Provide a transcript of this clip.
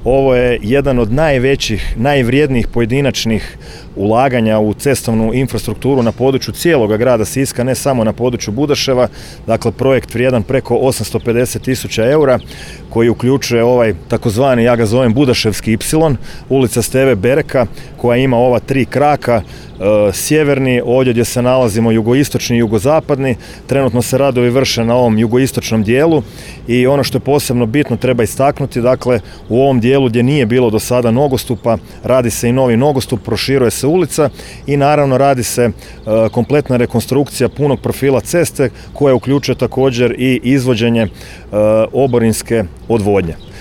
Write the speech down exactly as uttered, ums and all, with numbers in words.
Ovo je jedan od najvećih, najvrijednijih pojedinačnih ulaganja u cestovnu infrastrukturu na području cijelog grada Siska, ne samo na području Budaševa. Dakle, projekt vrijedan preko osamsto pedeset tisuća eura koji uključuje ovaj takozvani, ja ga zovem Budaševski ipsilon, ulica Steve Bereka, koja ima ova tri kraka, e, sjeverni, ovdje gdje se nalazimo jugoistočni i jugozapadni. Trenutno se radovi vrše na ovom jugoistočnom dijelu i ono što je posebno bitno treba istaknuti, dakle u ovom dijelu gdje nije bilo do sada nogostupa, radi se i novi nogostup, proširuje se ulica i naravno radi se e, kompletna rekonstrukcija punog profila ceste koja uključuje također i izvođenje e, oborinske odvodnje.